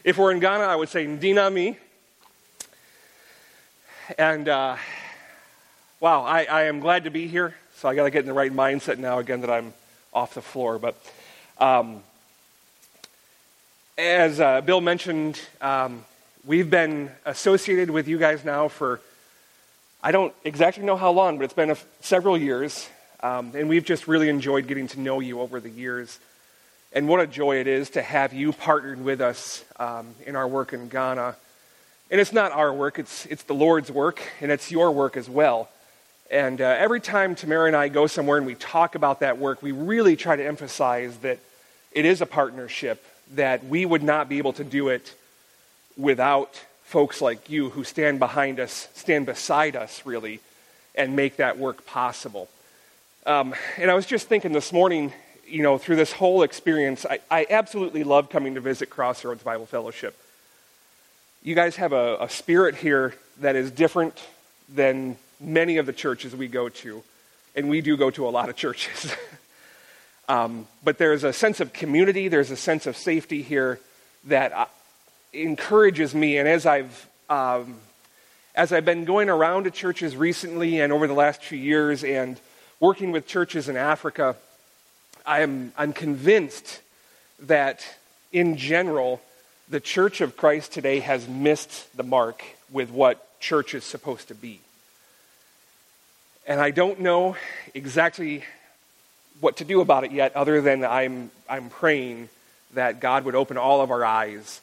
If we're in Ghana, I would say Ndina Mi. And wow, I am glad to be here. So I got to get in the right mindset now again that I'm off the floor. But as Bill mentioned, we've been associated with you guys now for, I don't exactly know how long, but it's been several years. And we've just really enjoyed getting to know you over the years. And what a joy it is to have you partnered with us in our work in Ghana. And it's not our work, it's the Lord's work, and it's your work as well. And every time Tamara and I go somewhere and we talk about that work, we really try to emphasize that it is a partnership, that we would not be able to do it without folks like you who stand behind us, stand beside us, really, and make that work possible. And I was just thinking this morning, you know, through this whole experience, I absolutely love coming to visit Crossroads Bible Fellowship. You guys have a spirit here that is different than many of the churches we go to, and we do go to a lot of churches. But there's a sense of community, there's a sense of safety here that encourages me. And as I've been going around to churches recently and over the last few years and working with churches in Africa, I'm convinced that in general, the Church of Christ today has missed the mark with what church is supposed to be. And I don't know exactly what to do about it yet, other than I'm praying that God would open all of our eyes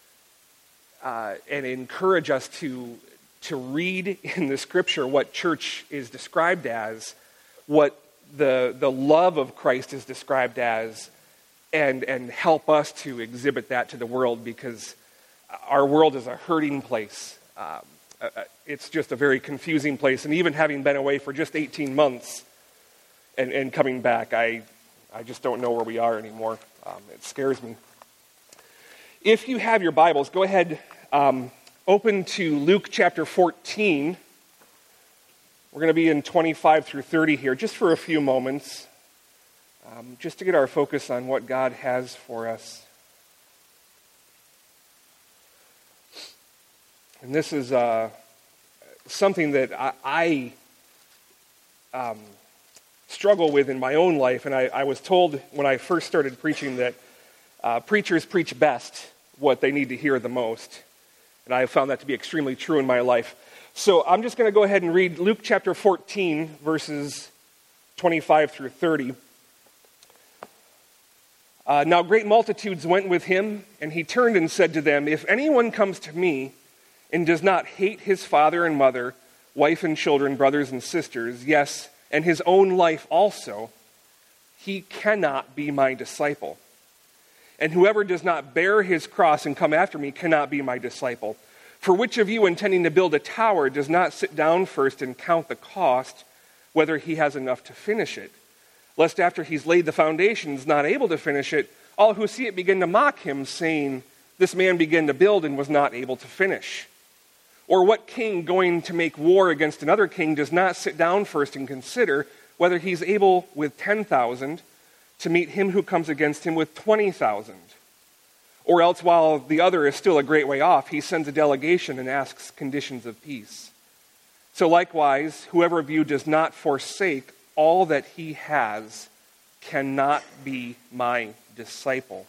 and encourage us to read in the Scripture what church is described as, what the love of Christ is described as, and help us to exhibit that to the world, because our world is a hurting place. It's just a very confusing place. And even having been away for just 18 months and coming back, I just don't know where we are anymore. It scares me. If you have your Bibles, go ahead, open to Luke chapter 14. We're going to be in 25 through 30 here, just for a few moments, just to get our focus on what God has for us. And this is something that I struggle with in my own life, and I was told when I first started preaching that preachers preach best what they need to hear the most. And I have found that to be extremely true in my life. So I'm just going to go ahead and read Luke chapter 14, verses 25 through 30. Now great multitudes went with him, and he turned and said to them, "If anyone comes to me and does not hate his father and mother, wife and children, brothers and sisters, yes, and his own life also, he cannot be my disciple. And whoever does not bear his cross and come after me cannot be my disciple. For which of you, intending to build a tower, does not sit down first and count the cost, whether he has enough to finish it? Lest after he's laid the foundations, not able to finish it, all who see it begin to mock him, saying, 'This man began to build and was not able to finish.' Or what king going to make war against another king does not sit down first and consider whether he's able with 10,000 to meet him who comes against him with 20,000? Or else, while the other is still a great way off, he sends a delegation and asks conditions of peace. So likewise, whoever of you does not forsake all that he has cannot be my disciple."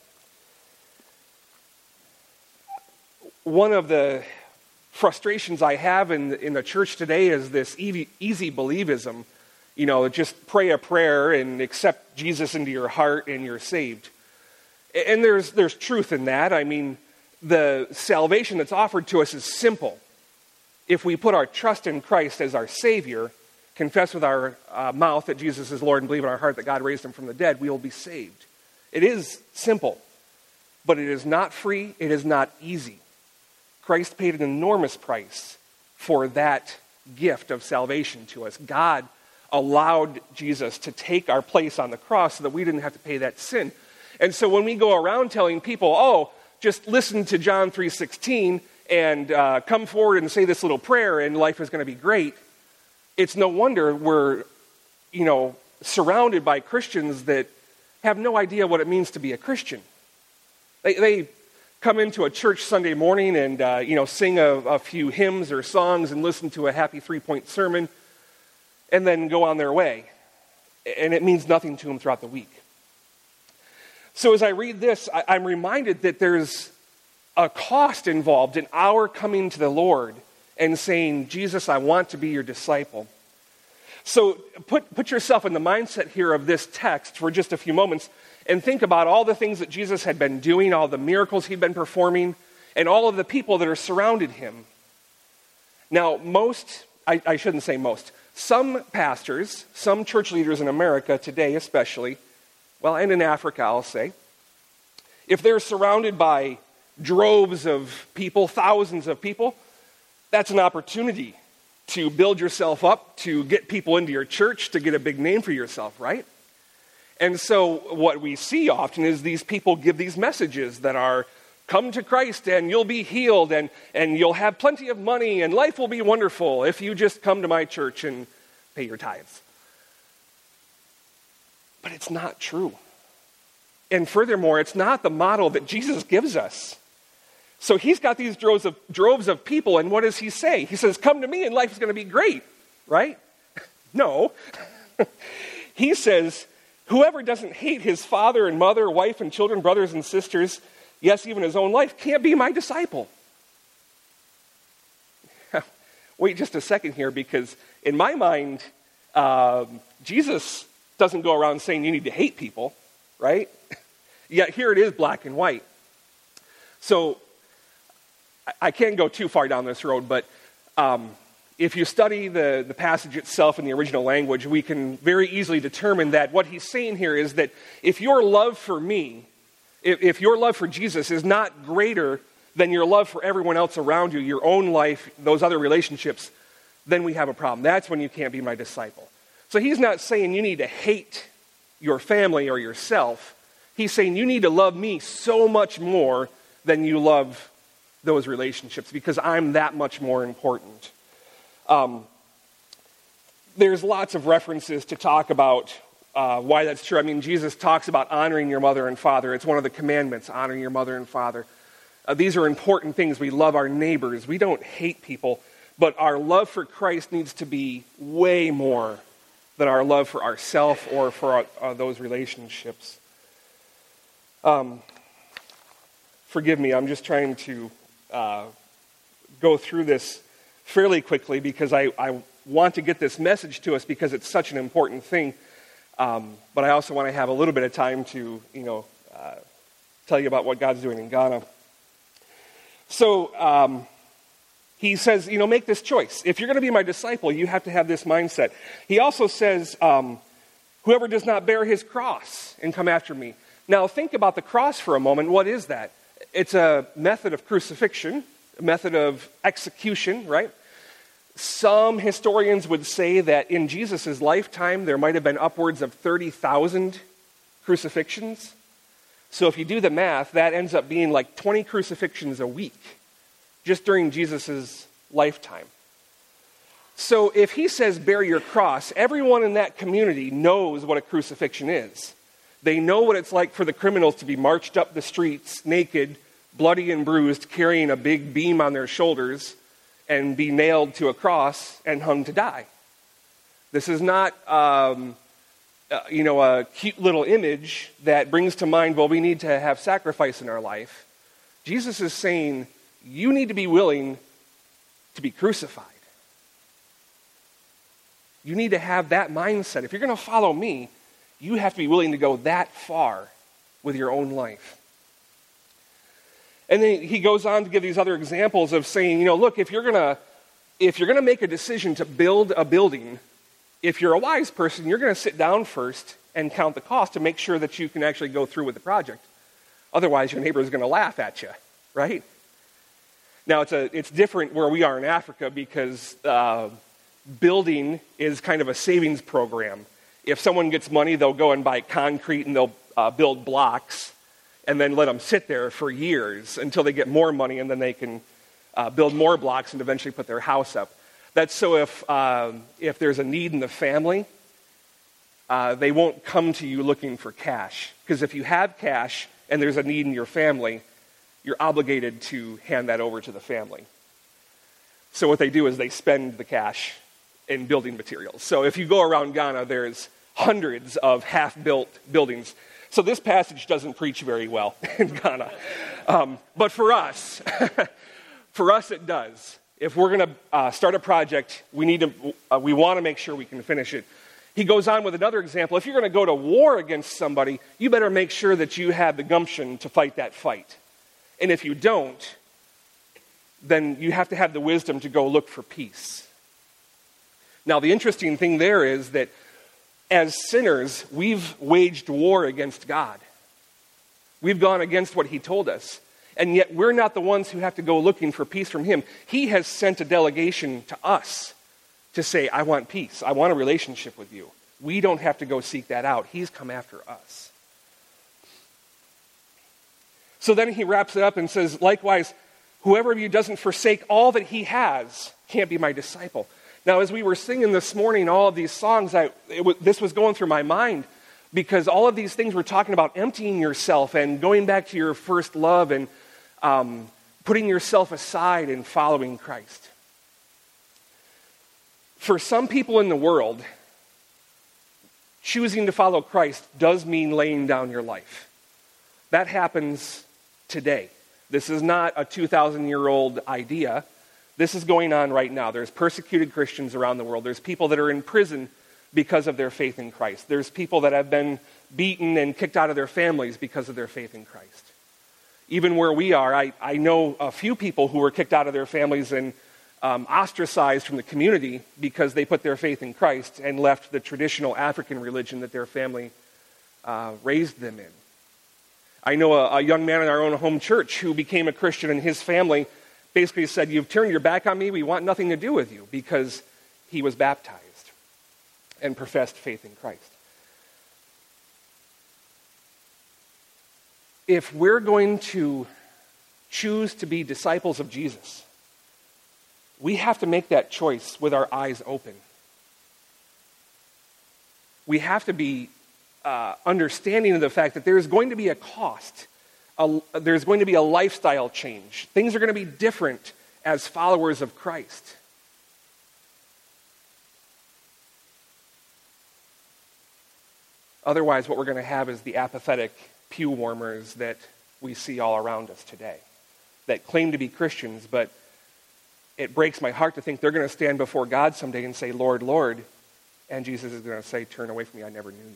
One of the frustrations I have in the church today is this easy believism. You know, just pray a prayer and accept Jesus into your heart and you're saved. And there's truth in that. I mean, the salvation that's offered to us is simple. If we put our trust in Christ as our Savior, confess with our mouth that Jesus is Lord, and believe in our heart that God raised him from the dead, we will be saved. It is simple, but it is not free. It is not easy. Christ paid an enormous price for that gift of salvation to us. God allowed Jesus to take our place on the cross so that we didn't have to pay that sin. And so when we go around telling people, "Oh, just listen to John 3:16 and come forward and say this little prayer and life is going to be great," it's no wonder we're, surrounded by Christians that have no idea what it means to be a Christian. They come into a church Sunday morning and, sing a few hymns or songs and listen to a happy 3-point sermon and then go on their way. And it means nothing to them throughout the week. So as I read this, I'm reminded that there's a cost involved in our coming to the Lord and saying, Jesus, I want to be your disciple. So put yourself in the mindset here of this text for just a few moments and think about all the things that Jesus had been doing, all the miracles he'd been performing, and all of the people that are surrounded him. Now, I shouldn't say most, some pastors, some church leaders in America today especially, and in Africa I'll say, if they're surrounded by droves of people, thousands of people, that's an opportunity to build yourself up, to get people into your church, to get a big name for yourself, right? And so what we see often is these people give these messages that are, come to Christ and you'll be healed and you'll have plenty of money and life will be wonderful if you just come to my church and pay your tithes. But it's not true. And furthermore, it's not the model that Jesus gives us. So he's got these droves of people, and what does he say? He says, come to me and life is going to be great, right? No. He says, whoever doesn't hate his father and mother, wife and children, brothers and sisters, yes, even his own life, can't be my disciple. Wait just a second here, because in my mind, Jesus doesn't go around saying you need to hate people, right? Yet here it is black and white. So I can't go too far down this road, but if you study the passage itself in the original language, we can very easily determine that what he's saying here is that if your love for me, if your love for Jesus is not greater than your love for everyone else around you, your own life, those other relationships, then we have a problem. That's when you can't be my disciple. So he's not saying you need to hate your family or yourself. He's saying you need to love me so much more than you love those relationships, because I'm that much more important. There's lots of references to talk about why that's true. I mean, Jesus talks about honoring your mother and father. It's one of the commandments, honoring your mother and father. These are important things. We love our neighbors. We don't hate people, but our love for Christ needs to be way more than our love for ourselves or for those relationships. Forgive me, I'm just trying to go through this fairly quickly because I want to get this message to us because it's such an important thing. But I also want to have a little bit of time to, tell you about what God's doing in Ghana. So he says, make this choice. If you're going to be my disciple, you have to have this mindset. He also says, whoever does not bear his cross and come after me. Now think about the cross for a moment. What is that? It's a method of crucifixion, a method of execution, right? Some historians would say that in Jesus' lifetime, there might have been upwards of 30,000 crucifixions. So if you do the math, that ends up being like 20 crucifixions a week, just during Jesus' lifetime. So if he says, bear your cross, everyone in that community knows what a crucifixion is. They know what it's like for the criminals to be marched up the streets naked, bloody and bruised, carrying a big beam on their shoulders, and be nailed to a cross and hung to die. This is not, a cute little image that brings to mind, well, we need to have sacrifice in our life. Jesus is saying, you need to be willing to be crucified. You need to have that mindset. If you're going to follow me, you have to be willing to go that far with your own life. And then he goes on to give these other examples of saying, look, if you're going to make a decision to build a building, if you're a wise person, you're going to sit down first and count the cost to make sure that you can actually go through with the project. Otherwise, your neighbor is going to laugh at you, right? Now, it's different where we are in Africa because building is kind of a savings program. If someone gets money, they'll go and buy concrete and they'll build blocks and then let them sit there for years until they get more money, and then they can build more blocks and eventually put their house up. That's so if there's a need in the family, they won't come to you looking for cash. Because if you have cash and there's a need in your family, you're obligated to hand that over to the family. So what they do is they spend the cash in building materials. So if you go around Ghana, there's hundreds of half-built buildings. So this passage doesn't preach very well in Ghana. But for us, it does. If we're going to start a project, we want to make sure we can finish it. He goes on with another example. If you're going to go to war against somebody, you better make sure that you have the gumption to fight that fight. And if you don't, then you have to have the wisdom to go look for peace. Now, the interesting thing there is that as sinners, we've waged war against God. We've gone against what he told us. And yet we're not the ones who have to go looking for peace from him. He has sent a delegation to us to say, I want peace. I want a relationship with you. We don't have to go seek that out. He's come after us. So then he wraps it up and says, likewise, whoever of you doesn't forsake all that he has can't be my disciple. Now, as we were singing this morning, all of these songs, this was going through my mind because all of these things were talking about emptying yourself and going back to your first love and putting yourself aside and following Christ. For some people in the world, choosing to follow Christ does mean laying down your life. That happens today. This is not a 2,000-year-old idea. This is going on right now. There's persecuted Christians around the world. There's people that are in prison because of their faith in Christ. There's people that have been beaten and kicked out of their families because of their faith in Christ. Even where we are, I know a few people who were kicked out of their families and ostracized from the community because they put their faith in Christ and left the traditional African religion that their family raised them in. I know a young man in our own home church who became a Christian, and his family basically said, you've turned your back on me, we want nothing to do with you, because he was baptized and professed faith in Christ. If we're going to choose to be disciples of Jesus, we have to make that choice with our eyes open. We have to be understanding of the fact that there's going to be a cost. There's going to be a lifestyle change. Things are going to be different as followers of Christ. Otherwise, what we're going to have is the apathetic pew warmers that we see all around us today, that claim to be Christians, but it breaks my heart to think they're going to stand before God someday and say, Lord, Lord, and Jesus is going to say, turn away from me, I never knew you.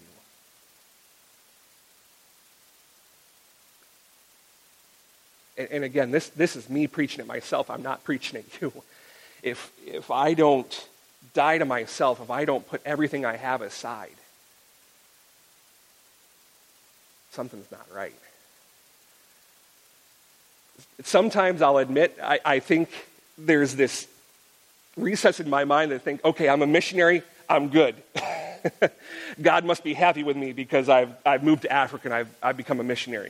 And again, this is me preaching at myself. I'm not preaching at you. If I don't die to myself, if I don't put everything I have aside, something's not right. Sometimes I'll admit, I think there's this recess in my mind that think, okay, I'm a missionary, I'm good. God must be happy with me because I've moved to Africa and I've become a missionary.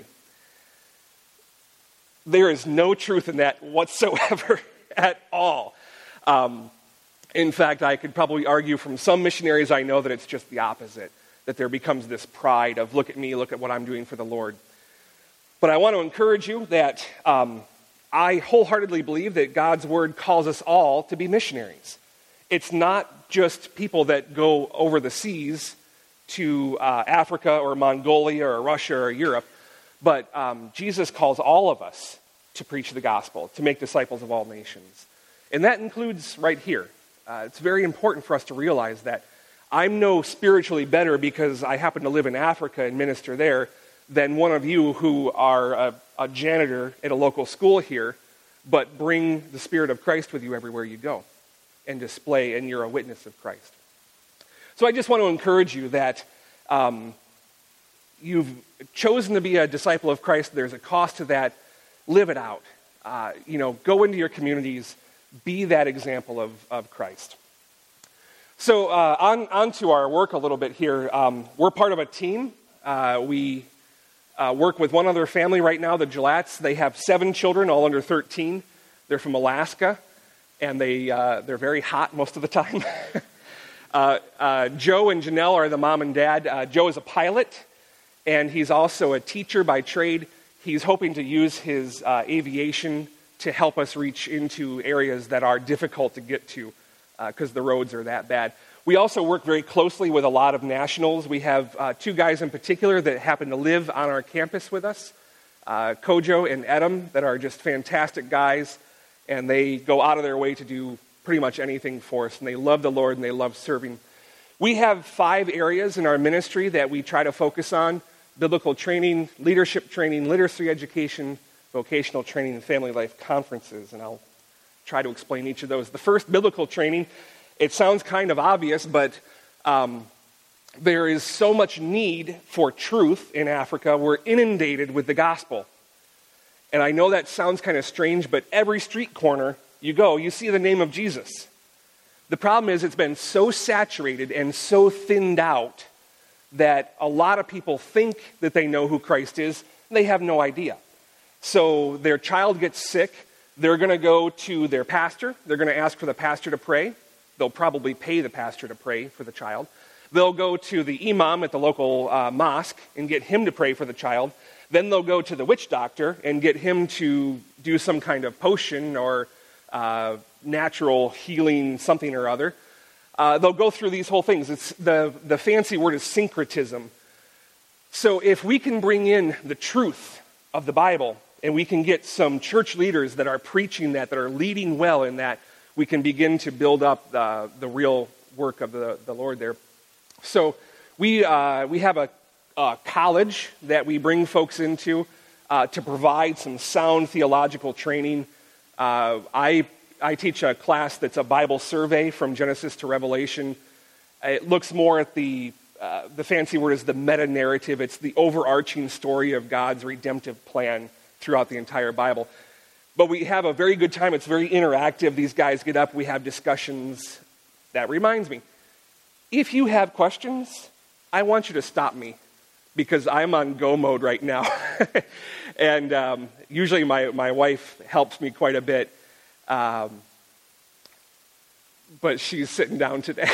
There is no truth in that whatsoever at all. In fact, I could probably argue from some missionaries I know that it's just the opposite, that there becomes this pride of, look at me, look at what I'm doing for the Lord. But I want to encourage you that I wholeheartedly believe that God's word calls us all to be missionaries. It's not just people that go over the seas to Africa or Mongolia or Russia or Europe. But Jesus calls all of us to preach the gospel, to make disciples of all nations. And that includes right here. It's very important for us to realize that I'm no spiritually better because I happen to live in Africa and minister there than one of you who are a janitor at a local school here, but bring the Spirit of Christ with you everywhere you go and display, and you're a witness of Christ. So I just want to encourage you that you've chosen to be a disciple of Christ. There's a cost to that. Live it out. Go into your communities. Be that example of Christ. So on to our work a little bit here. We're part of a team. We work with one other family right now, the Gillatts. They have 7 children, all under 13. They're from Alaska, and they're very hot most of the time. Joe and Janelle are the mom and dad. Joe is a pilot, and he's also a teacher by trade. He's hoping to use his aviation to help us reach into areas that are difficult to get to because the roads are that bad. We also work very closely with a lot of nationals. We have two guys in particular that happen to live on our campus with us, Kojo and Edom, that are just fantastic guys, and they go out of their way to do pretty much anything for us, and they love the Lord and they love serving. We have 5 areas in our ministry that we try to focus on: biblical training, leadership training, literacy education, vocational training, and family life conferences, and I'll try to explain each of those. The first, biblical training, it sounds kind of obvious, but there is so much need for truth in Africa. We're inundated with the gospel. And I know that sounds kind of strange, but every street corner you go, you see the name of Jesus. The problem is it's been so saturated and so thinned out that a lot of people think that they know who Christ is, and they have no idea. So their child gets sick, they're going to go to their pastor, they're going to ask for the pastor to pray. They'll probably pay the pastor to pray for the child. They'll go to the imam at the local mosque and get him to pray for the child. Then they'll go to the witch doctor and get him to do some kind of potion or natural healing something or other. They'll go through these whole things. It's the fancy word is syncretism. So if we can bring in the truth of the Bible and we can get some church leaders that are preaching that are leading well in that, we can begin to build up the real work of the Lord there. So we have a college that we bring folks into to provide some sound theological training. I teach a class that's a Bible survey from Genesis to Revelation. It looks more at the fancy word is the meta-narrative. It's the overarching story of God's redemptive plan throughout the entire Bible. But we have a very good time. It's very interactive. These guys get up. We have discussions. That reminds me, if you have questions, I want you to stop me because I'm on go mode right now. And usually my wife helps me quite a bit. But she's sitting down today.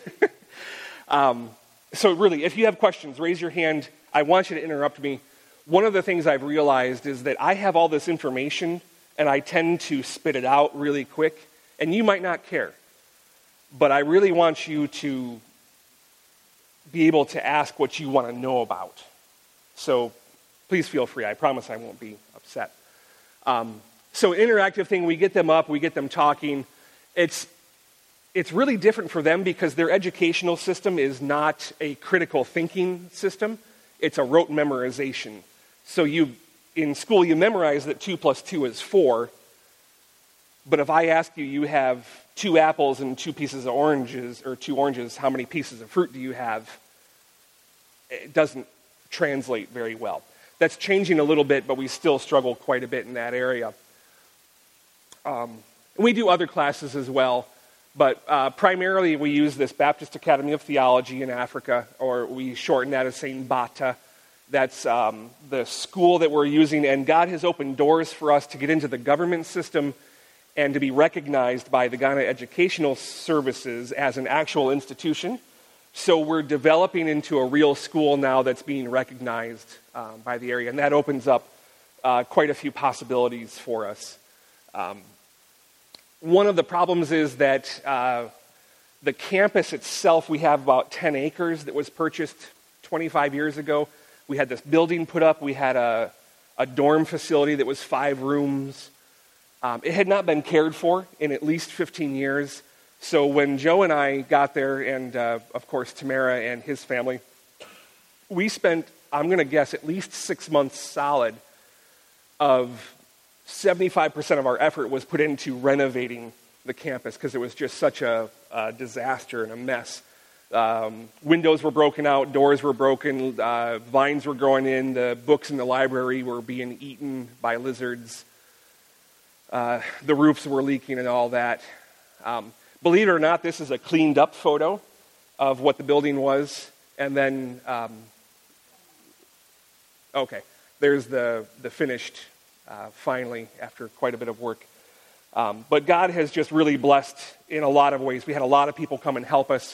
So really, if you have questions, raise your hand. I want you to interrupt me. One of the things I've realized is that I have all this information and I tend to spit it out really quick, and you might not care. But I really want you to be able to ask what you want to know about. So please feel free. I promise I won't be upset. So interactive thing, we get them up, we get them talking. It's really different for them because their educational system is not a critical thinking system. It's a rote memorization. So in school, you memorize that 2 + 2 is 4. But if I ask you, you have 2 apples and 2 pieces of oranges, or 2 oranges, how many pieces of fruit do you have? It doesn't translate very well. That's changing a little bit, but we still struggle quite a bit in that area. We do other classes as well, but primarily we use this Baptist Academy of Theology in Africa, or we shorten that as St. Bata. That's the school that we're using, and God has opened doors for us to get into the government system and to be recognized by the Ghana Educational Services as an actual institution. So we're developing into a real school now that's being recognized by the area, and that opens up quite a few possibilities for us. One of the problems is that the campus itself, we have about 10 acres that was purchased 25 years ago. We had this building put up. We had a dorm facility that was 5 rooms. It had not been cared for in at least 15 years. So when Joe and I got there, and of course Tamara and his family, we spent, I'm going to guess, at least 6 months solid of 75% of our effort was put into renovating the campus because it was just such a disaster and a mess. Windows were broken out, doors were broken, vines were growing in, the books in the library were being eaten by lizards, the roofs were leaking and all that. Believe it or not, this is a cleaned up photo of what the building was. And then, there's the finished, finally, after quite a bit of work. But God has just really blessed in a lot of ways. We had a lot of people come and help us.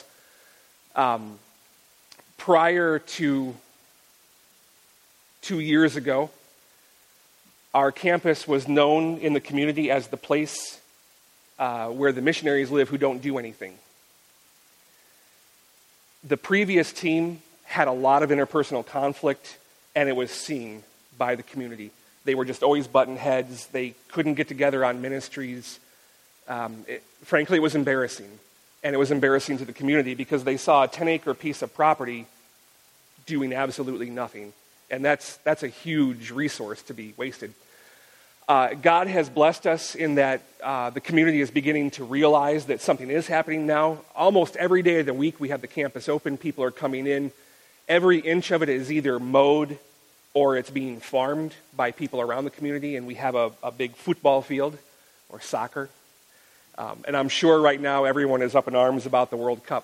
Prior to 2 years ago, Our campus was known in the community as the place where the missionaries live who don't do anything. The previous team had a lot of interpersonal conflict, and it was seen by the community. They were just always button heads. They couldn't get together on ministries. Frankly, it was embarrassing. And it was embarrassing to the community because they saw a 10-acre piece of property doing absolutely nothing. And that's a huge resource to be wasted. God has blessed us in that the community is beginning to realize that something is happening now. Almost every day of the week we have the campus open. People are coming in. Every inch of it is either mowed or it's being farmed by people around the community. And we have a big football field or soccer. And I'm sure right now everyone is up in arms about the World Cup.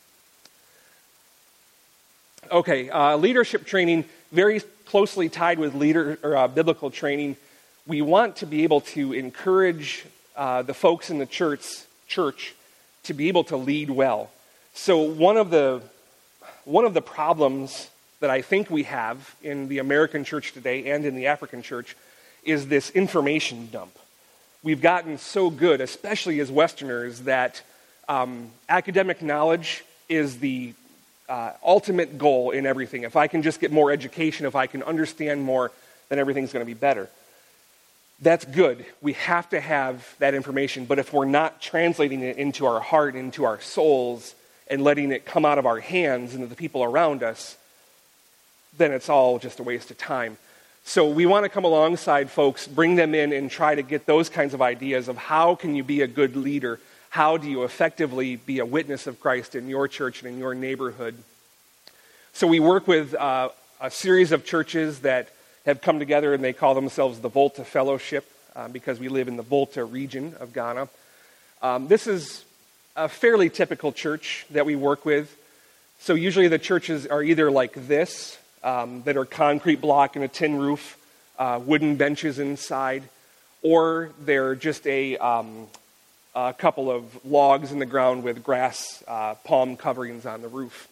Okay, leadership training, very closely tied with biblical training. We want to be able to encourage the folks in the church to be able to lead well. So one of the problems that I think we have in the American church today and in the African church is this information dump. We've gotten so good, especially as Westerners, that academic knowledge is the ultimate goal in everything. If I can just get more education, if I can understand more, then everything's going to be better. That's good. We have to have that information, but if we're not translating it into our heart, into our souls, and letting it come out of our hands into the people around us, then it's all just a waste of time. So we want to come alongside folks, bring them in, and try to get those kinds of ideas of how can you be a good leader? How do you effectively be a witness of Christ in your church and in your neighborhood? So we work with a series of churches that have come together, and they call themselves the Volta Fellowship because we live in the Volta region of Ghana. This is a fairly typical church that we work with. So usually the churches are either like this, that are concrete block and a tin roof, wooden benches inside, or they're just a couple of logs in the ground with grass palm coverings on the roof.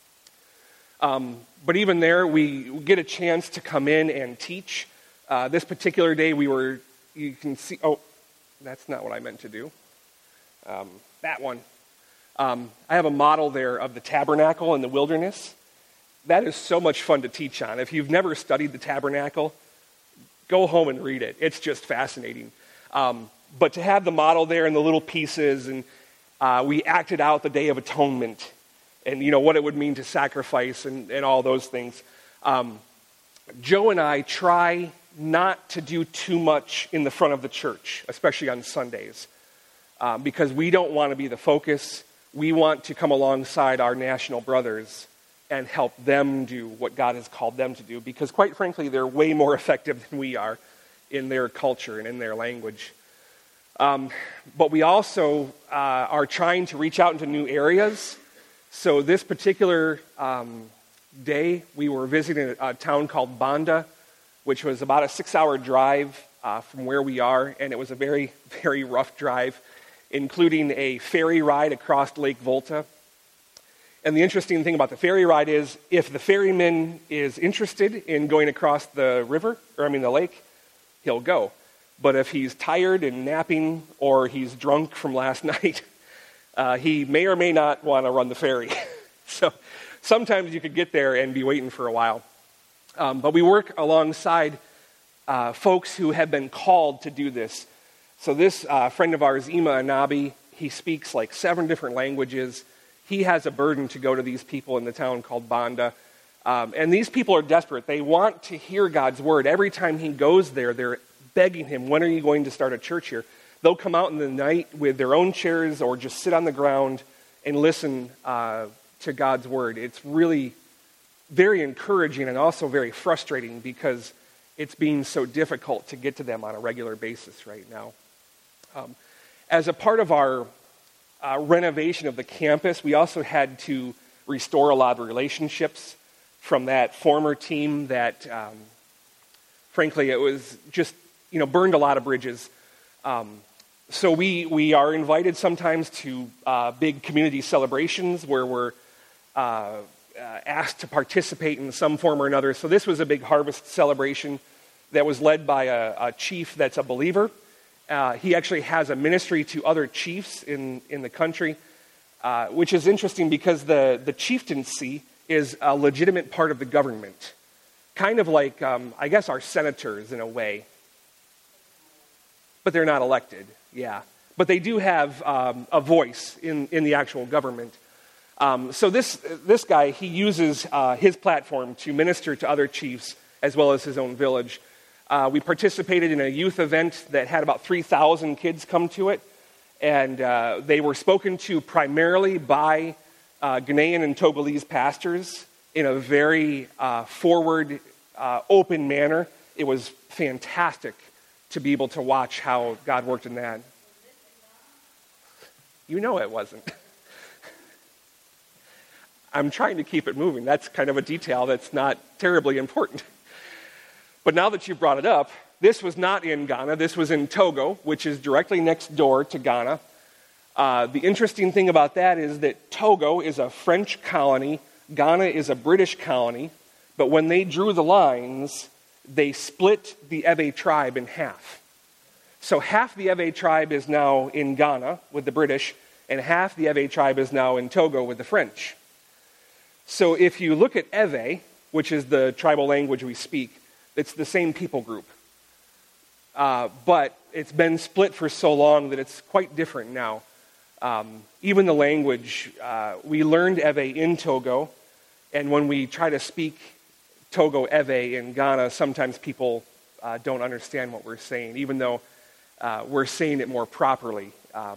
But even there, we get a chance to come in and teach. This particular day, you can see, oh, that's not what I meant to do. That one. I have a model there of the tabernacle in the wilderness. That is so much fun to teach on. If you've never studied the tabernacle, go home and read it. It's just fascinating. But to have the model there and the little pieces, and we acted out the Day of Atonement, and what it would mean to sacrifice and all those things. Joe and I try not to do too much in the front of the church, especially on Sundays, because we don't want to be the focus. We want to come alongside our national brothers and help them do what God has called them to do, because quite frankly, they're way more effective than we are in their culture and in their language. But we also are trying to reach out into new areas. So this particular day, we were visiting a town called Banda, which was about a 6-hour drive from where we are, and it was a very, very rough drive, including a ferry ride across Lake Volta. And the interesting thing about the ferry ride is, if the ferryman is interested in going across the lake, he'll go. But if he's tired and napping, or he's drunk from last night, he may or may not want to run the ferry. So sometimes you could get there and be waiting for a while. But we work alongside folks who have been called to do this. So this friend of ours, Ima Anabi, he speaks like 7 different languages. He has a burden to go to these people in the town called Banda. And these people are desperate. They want to hear God's word. Every time he goes there, they're begging him, when are you going to start a church here? They'll come out in the night with their own chairs or just sit on the ground and listen to God's word. It's really very encouraging and also very frustrating because it's being so difficult to get to them on a regular basis right now. As a part of our renovation of the campus, we also had to restore a lot of relationships from that former team that, frankly, it was just, burned a lot of bridges. So we are invited sometimes to big community celebrations where we're asked to participate in some form or another. So this was a big harvest celebration that was led by a chief that's a believer. He actually has a ministry to other chiefs in the country, which is interesting because the chieftaincy is a legitimate part of the government. Kind of like, I guess, our senators in a way. But they're not elected, yeah. But they do have a voice in the actual government. So this guy, he uses his platform to minister to other chiefs as well as his own village. We participated in a youth event that had about 3,000 kids come to it. And they were spoken to primarily by Ghanaian and Togolese pastors in a very forward, open manner. It was fantastic to be able to watch how God worked in that. You know it wasn't. I'm trying to keep it moving. That's kind of a detail that's not terribly important. But now that you brought it up, this was not in Ghana. This was in Togo, which is directly next door to Ghana. The interesting thing about that is that Togo is a French colony. Ghana is a British colony. But when they drew the lines, they split the Ewe tribe in half. So half the Ewe tribe is now in Ghana with the British, and half the Ewe tribe is now in Togo with the French. So if you look at Ewe, which is the tribal language we speak, it's the same people group. But it's been split for so long that it's quite different now. Even the language, we learned Ewe in Togo, and when we try to speak Togo Ewe in Ghana, sometimes people don't understand what we're saying, even though we're saying it more properly.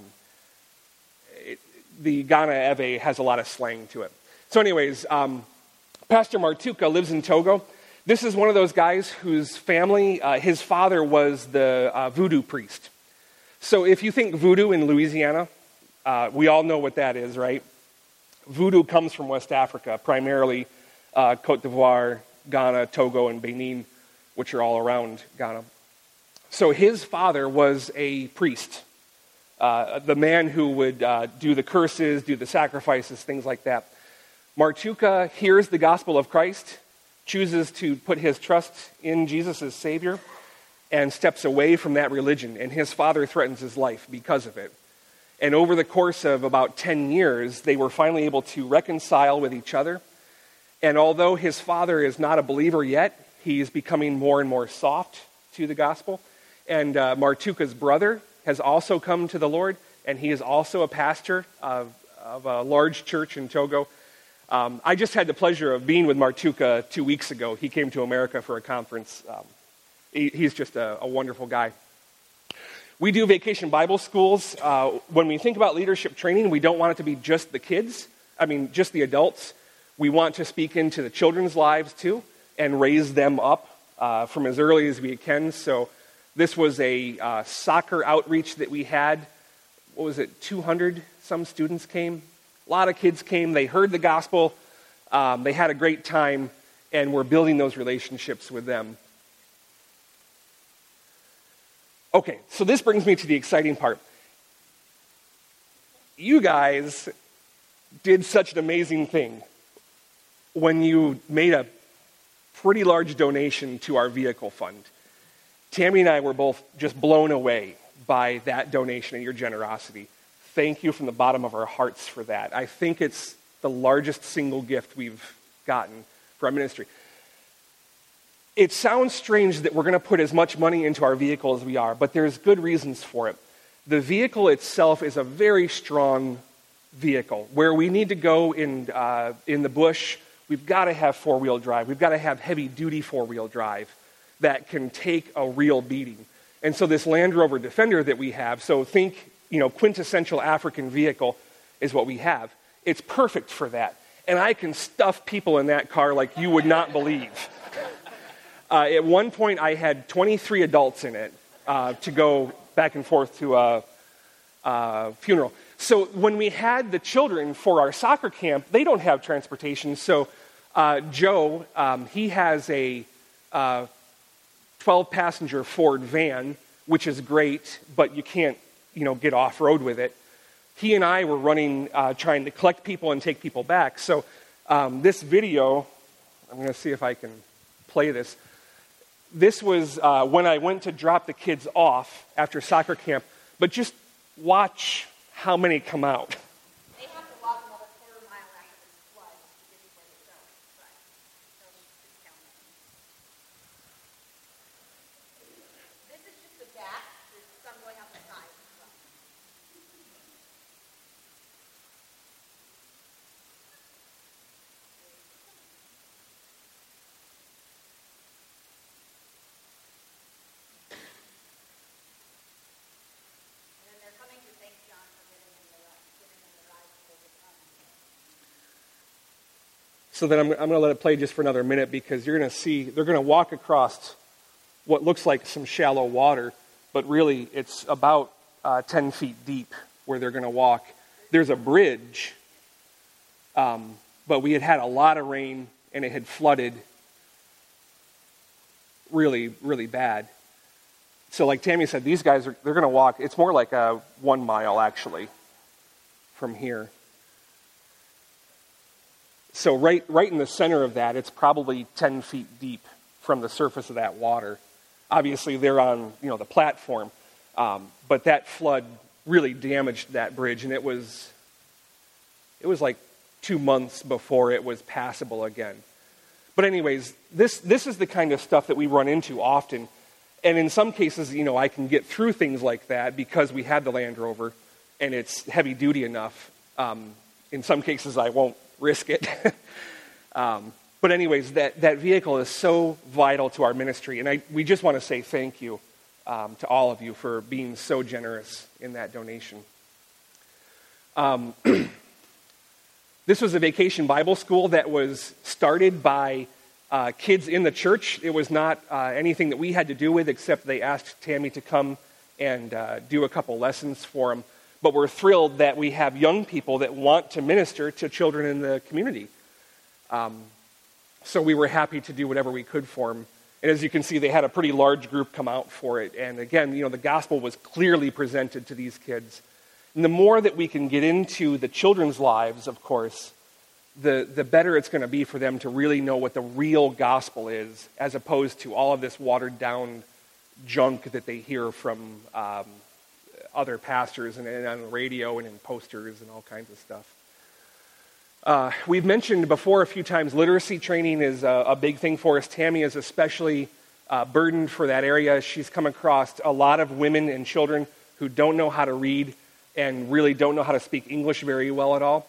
The Ghana Ewe has a lot of slang to it. So anyways, Pastor Martuka lives in Togo. This is one of those guys whose family, his father was the voodoo priest. So if you think voodoo in Louisiana, we all know what that is, right? Voodoo comes from West Africa, primarily Cote d'Ivoire, Ghana, Togo, and Benin, which are all around Ghana. So his father was a priest, the man who would do the curses, do the sacrifices, things like that. Martuka hears the gospel of Christ, chooses to put his trust in Jesus as Savior, and steps away from that religion, and his father threatens his life because of it. And over the course of about 10 years, they were finally able to reconcile with each other. And although his father is not a believer yet, he's becoming more and more soft to the gospel. And Martuka's brother has also come to the Lord, and he is also a pastor of a large church in Togo. I just had the pleasure of being with Martuka 2 weeks ago. He came to America for a conference. He's just a wonderful guy. We do vacation Bible schools. When we think about leadership training, we don't want it to be just the kids. Just the adults. We want to speak into the children's lives too and raise them up from as early as we can. So this was a soccer outreach that we had. 200 some students came? A lot of kids came. They heard the gospel. They had a great time, and we're building those relationships with them. Okay, so this brings me to the exciting part. You guys did such an amazing thing when you made a pretty large donation to our vehicle fund. Tammy and I were both just blown away by that donation and your generosity. Thank you from the bottom of our hearts for that. I think it's the largest single gift we've gotten for our ministry. It sounds strange that we're going to put as much money into our vehicle as we are, but there's good reasons for it. The vehicle itself is a very strong vehicle. Where we need to go in the bush, we've got to have four-wheel drive. We've got to have heavy-duty four-wheel drive that can take a real beating. And so this Land Rover Defender that we have, so think, quintessential African vehicle is what we have. It's perfect for that. And I can stuff people in that car like you would not believe. At one point, I had 23 adults in it to go back and forth to a funeral. So when we had the children for our soccer camp, they don't have transportation. So Joe, he has a 12-passenger Ford van, which is great, but you can't get off-road with it. He and I were running, trying to collect people and take people back. So this video, I'm going to see if I can play this. this was when I went to drop the kids off after soccer camp, but just watch how many come out. They have to walk another quarter mile after this flood to get to where they're going, but they'll just count them. This is just the back. There's some going up the side as well. And then they're coming to thank John for giving them the ride to overcome. So then I'm going to let it play just for another minute because you're going to see, they're going to walk across what looks like some shallow water, but really it's about 10 feet deep where they're going to walk. There's a bridge, but we had a lot of rain and it had flooded really, really bad. So like Tammy said, these guys, they're going to walk, it's more like a 1 mile actually from here. So right in the center of that, it's probably 10 feet deep from the surface of that water. Obviously, they're on the platform, but that flood really damaged that bridge, and it was like 2 months before it was passable again. But anyways, this is the kind of stuff that we run into often, and in some cases, I can get through things like that because we had the Land Rover, and it's heavy duty enough. In some cases, I won't risk it. But anyways, that vehicle is so vital to our ministry, and we just want to say thank you to all of you for being so generous in that donation. This was a vacation Bible school that was started by kids in the church. It was not anything that we had to do with, except they asked Tammy to come and do a couple lessons for them. But we're thrilled that we have young people that want to minister to children in the community. So we were happy to do whatever we could for them. And as you can see, they had a pretty large group come out for it. And again, the gospel was clearly presented to these kids. And the more that we can get into the children's lives, of course, the better it's going to be for them to really know what the real gospel is, as opposed to all of this watered-down junk that they hear from other pastors and on the radio and in posters and all kinds of stuff. We've mentioned before a few times literacy training is a big thing for us. Tammy is especially burdened for that area. She's come across a lot of women and children who don't know how to read and really don't know how to speak English very well at all.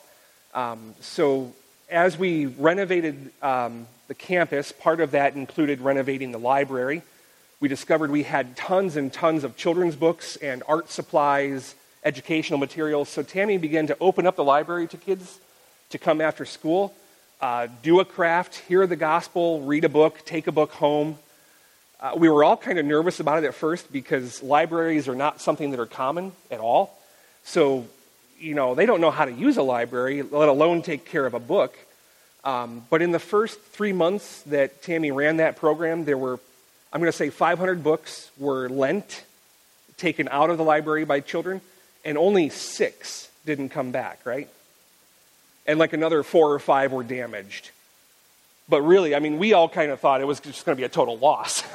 So as we renovated the campus, part of that included renovating the library. We discovered we had tons and tons of children's books and art supplies, educational materials. So Tammy began to open up the library to kids to come after school, do a craft, hear the gospel, read a book, take a book home. We were all kind of nervous about it at first because libraries are not something that are common at all. So, they don't know how to use a library, let alone take care of a book. But in the first 3 months that Tammy ran that program, there were, I'm going to say 500 books were lent, taken out of the library by children, and only 6 didn't come back, right? And like another 4 or 5 were damaged. But really, we all kind of thought it was just going to be a total loss.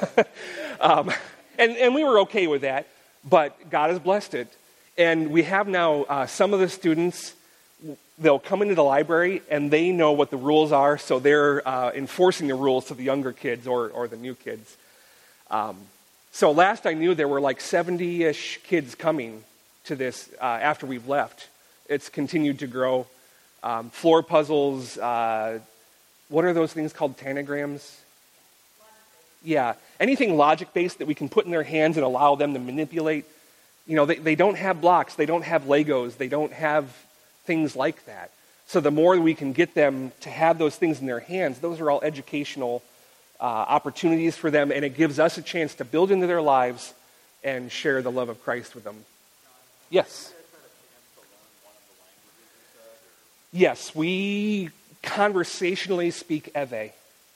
And we were okay with that, but God has blessed it. And we have now some of the students, they'll come into the library and they know what the rules are, so they're enforcing the rules to the younger kids or the new kids. So last I knew, there were like 70-ish kids coming to this after we've left. It's continued to grow. Floor puzzles, what are those things called, tanagrams? Yeah, anything logic-based that we can put in their hands and allow them to manipulate. They don't have blocks, they don't have Legos, they don't have things like that. So the more we can get them to have those things in their hands, those are all educational opportunities for them, and it gives us a chance to build into their lives and share the love of Christ with them. Yes? Yes, we conversationally speak Eve. A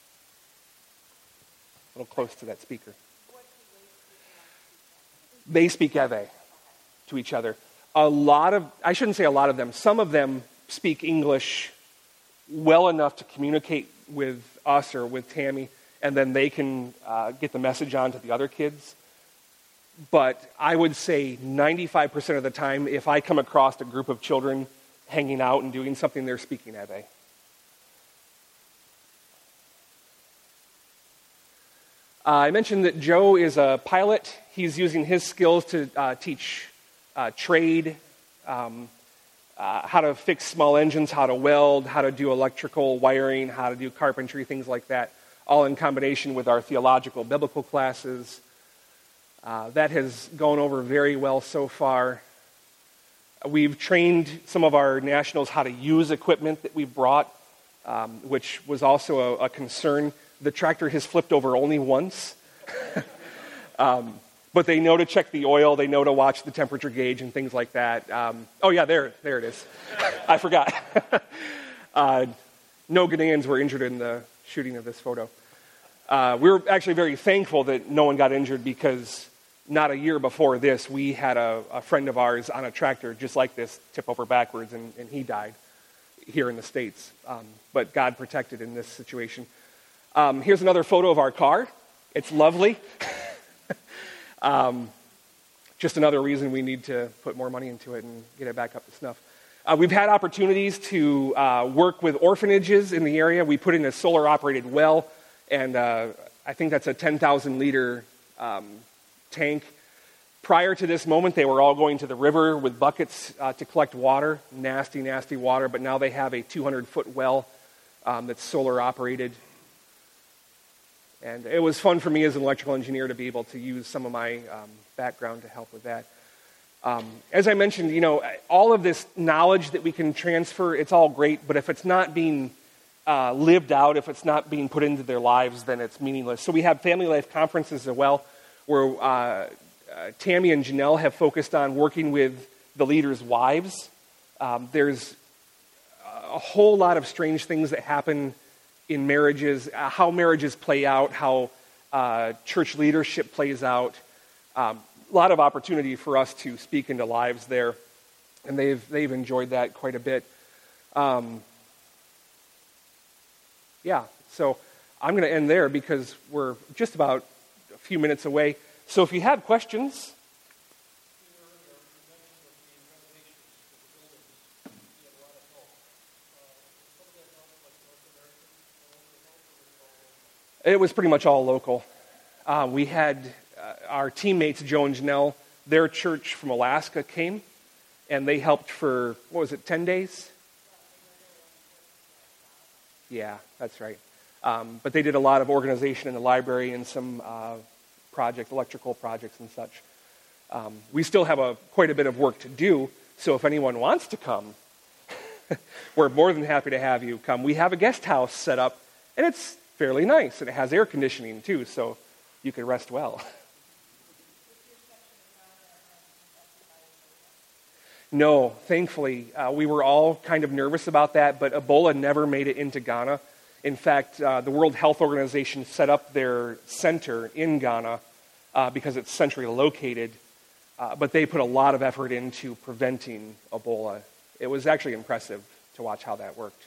little close to that speaker. They speak Eve to each other. I shouldn't say a lot of them, some of them speak English well enough to communicate with us or with Tammy, and then they can get the message on to the other kids. But I would say 95% of the time, if I come across a group of children hanging out and doing something, they're speaking Eve. I mentioned that Joe is a pilot. He's using his skills to teach trade, how to fix small engines, how to weld, how to do electrical wiring, how to do carpentry, things like that, all in combination with our theological, biblical classes. That has gone over very well so far. We've trained some of our nationals how to use equipment that we brought, which was also a concern. The tractor has flipped over only once. But they know to check the oil, they know to watch the temperature gauge and things like that. Oh yeah, there it is. I forgot. No Ghanaians were injured in the shooting of this photo. We were actually very thankful that no one got injured because not a year before this, we had a friend of ours on a tractor just like this, tip over backwards, and he died here in the States. But God protected in this situation. Here's another photo of our car. It's lovely. Just another reason we need to put more money into it and get it back up to snuff. We've had opportunities to work with orphanages in the area. We put in a solar-operated well, and I think that's a 10,000-liter tank. Prior to this moment, they were all going to the river with buckets to collect water, nasty, nasty water, but now they have a 200-foot well that's solar-operated. And it was fun for me as an electrical engineer to be able to use some of my background to help with that. As I mentioned, all of this knowledge that we can transfer, it's all great, but if it's not being lived out, if it's not being put into their lives, then it's meaningless. So we have family life conferences as well, where Tammy and Janelle have focused on working with the leaders' wives. There's a whole lot of strange things that happen in marriages, how marriages play out, how church leadership plays out. A lot of opportunity for us to speak into lives there, and they've enjoyed that quite a bit. So I'm going to end there because we're just about a few minutes away. So if you have questions. It was pretty much all local. We had our teammates, Joe and Janelle, their church from Alaska came, and they helped for, 10 days? Yeah, that's right. But they did a lot of organization in the library and some electrical projects and such. We still have quite a bit of work to do, so if anyone wants to come, we're more than happy to have you come. We have a guest house set up, and it's fairly nice, and it has air conditioning too, so you can rest well. No, thankfully, we were all kind of nervous about that, but Ebola never made it into Ghana. In fact, the World Health Organization set up their center in Ghana because it's centrally located, but they put a lot of effort into preventing Ebola. It was actually impressive to watch how that worked.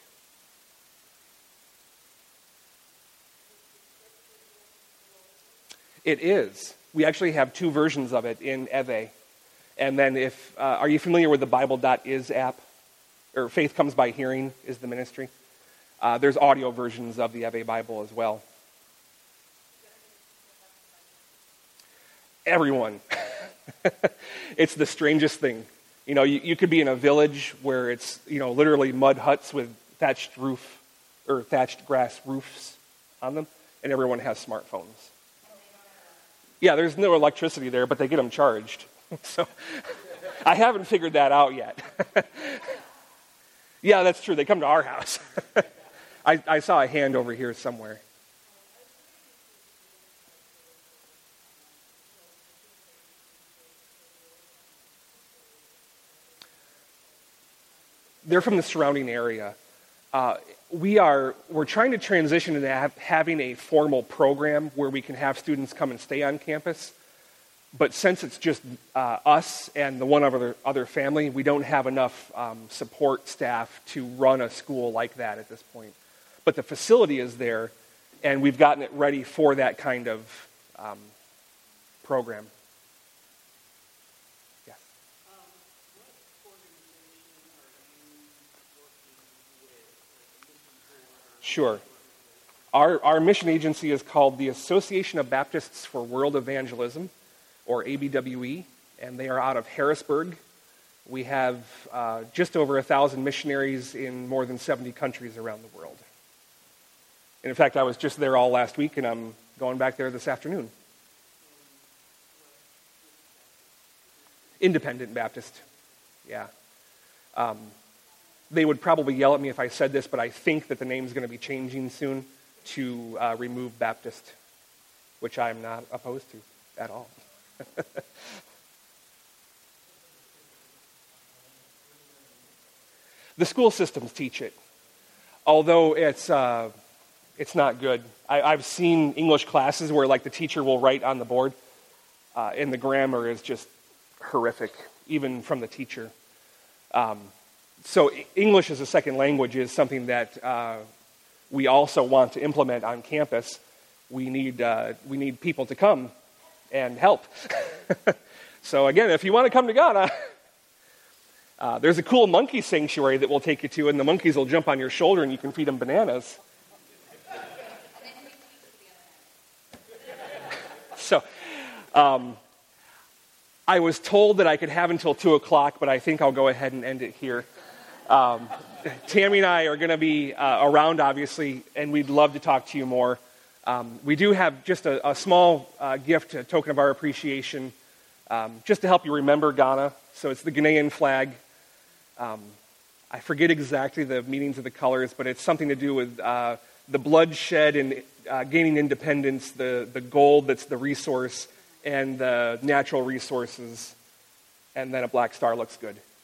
It is. We actually have two versions of it in Eve. And then are you familiar with the Bible.is app? Or Faith Comes by Hearing is the ministry. There's audio versions of the Eve Bible as well. Everyone. It's the strangest thing. You could be in a village where it's, literally mud huts with thatched grass roofs on them, and everyone has smartphones. Yeah, there's no electricity there, but they get them charged. So I haven't figured that out yet. Yeah, that's true. They come to our house. I saw a hand over here somewhere. They're from the surrounding area. We're trying to transition into having a formal program where we can have students come and stay on campus. But since it's just us and the one other family, we don't have enough support staff to run a school like that at this point. But the facility is there, And we've gotten it ready for that kind of program. Yes. Sure. Our mission agency is called the Association of Baptists for World Evangelism, or ABWE, and they are out of Harrisburg. We have just over 1,000 missionaries in more than 70 countries around the world. And in fact, I was just there all last week, and I'm going back there this afternoon. Independent Baptist, yeah. They would probably yell at me if I said this, but I think that the name's going to be changing soon to remove Baptist, which I'm not opposed to at all. The school systems teach it, although it's not good. I've seen English classes where like the teacher will write on the board, and the grammar is just horrific, even from the teacher. So English as a second language is something that we also want to implement on campus. We need people to come and help. So again, if you want to come to Ghana, there's a cool monkey sanctuary that we'll take you to, and the monkeys will jump on your shoulder and you can feed them bananas. So I was told that I could have until 2 o'clock, but I think I'll go ahead and end it here. Tammy and I are going to be around, obviously, and we'd love to talk to you more. We do have just a small gift, a token of our appreciation, just to help you remember Ghana. So it's the Ghanaian flag. I forget exactly the meanings of the colors, but it's something to do with the bloodshed and gaining independence, the gold that's the resource, and the natural resources, and then a black star looks good.